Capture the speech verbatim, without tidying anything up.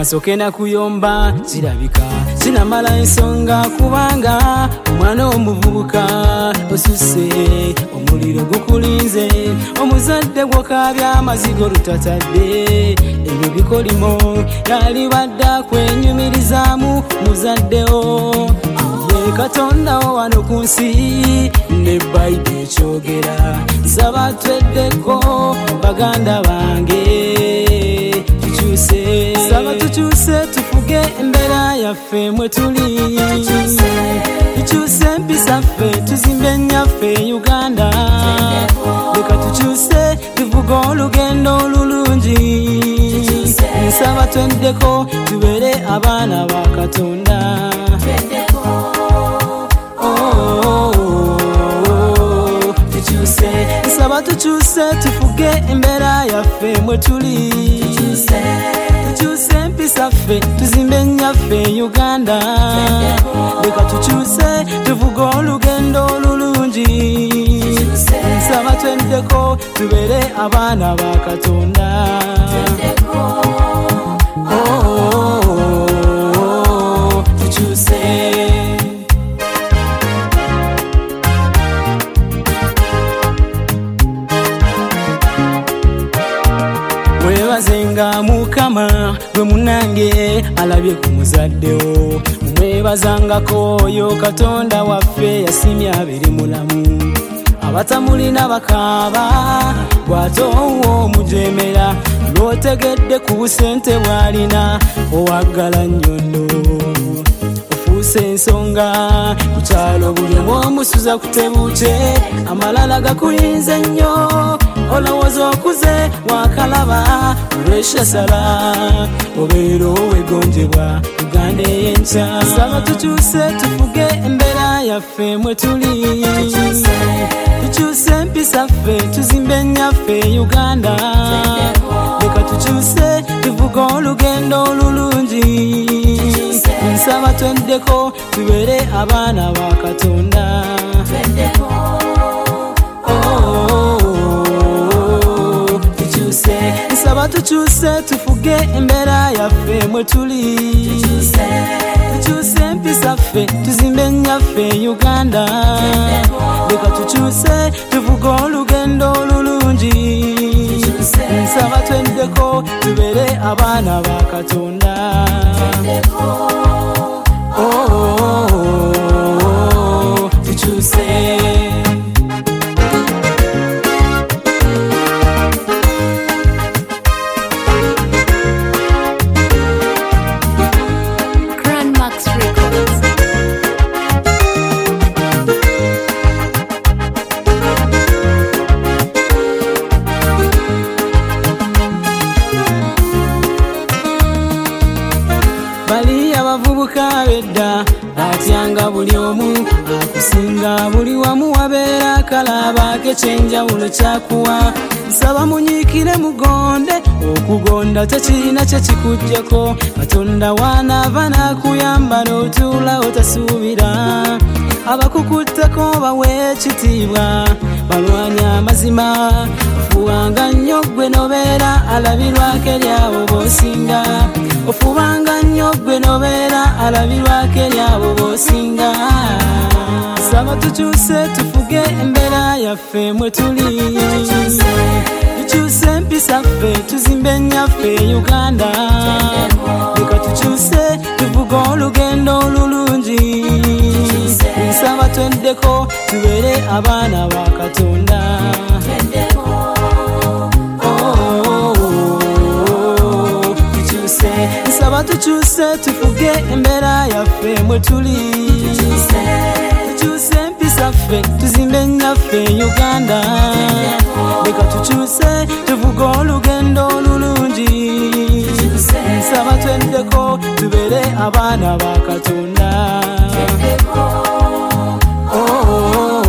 kasoke na kuyomba kirabika sinamala ensonga kubanga omwana omuvubuka osuse omuliro gukulinze omuzadde gwokabya amazigo lutatadde ebyo bikolimo yali badda kwenyumirizaamu muzaddeo ye katonda wano ku nsi ne Bayibuli ekyogera nsaba tweddeko baganda bange tukyuse nsaba tukyuse tufuge embeera yaffe mwe tuli tukyuse empisa ffe tuzimbe ennyaffe Uganda leka tukyuse tuvuga olugendo olulungi nsaba tweddeko tubeere abaana ba Katonda nsaba tukyuse tufuge embeera yaffe mwe tuli tukyuse empisa ffe tuzimbe ennyaffe Uganda leka tukyuse tuvuga olugendo olulungi nsaba tweddeko tubeere abaana ba Katonda tukyuse mwebazenga Mukama gwe munange alabye ku muzaddeo mwebazangako oyo Katonda waffe yasimye abiri mulamu abatamulina bakaaba bw'atoowa omujemera lw'otegedde ku busente bw'alina owaggala nnyono ofuuse ensonga ku kyalo buli omwomusuza kutebuuke amalala gakuyinze nnyo olowooza okuze wakalaba olw'eshasala obeera owegonjebwa Uganda ey'enkya nsaba tukyuse tufuge embeera yaffe mwe tuli tukyuse empisa ffe tuzimbe ennyaffe Uganda leka tukyuse tuvuga olugendo olulungi nsaba tweddeko tubeere abaana ba Katonda nsaba tukyuse tufuge embeera yaffe mwe tuli tukyuse empisa ffe tuzimbe ennyaffe Uganda leka tukyuse tuvuga olugendo olulungi nsaba tweddeko tubeere abaana ba Katonda tukyuse bali abavubuka bedda atyanga buli omu akusinga buli wamu wabeera kalaba k'ekyenjawulo kyakuwa nsaba munyiikire mugonde okugonda tekirina kye kikuggyako Katonda wanaava n'akuyamba n'otuula otasuubira abakukutteko bawe ekitiibwa balwanya amazima ofubanga nnyo ggwe nobeera alabirwako eryabo b'osinga ofubanga nnyo ggwe nobeera alabirwako eryabo b'osinga nsaba tukyuse tufuge embeera yaffe mwe tuli tukyuse empisa ffe tuzimbe ennyaffe Uganda leka tukyuse tuvuga olugendo olulungi nsaba tweddeko tubeere abaana ba Katonda nsaba tukyuse tufuge embeera yaffe mwe tuli tukyuse empisa ffe tuzimbe ennyaffe Uganda leka tukyuse tuvuga olugendo olulungi nsaba tweddeko tubeere abaana ba Katonda.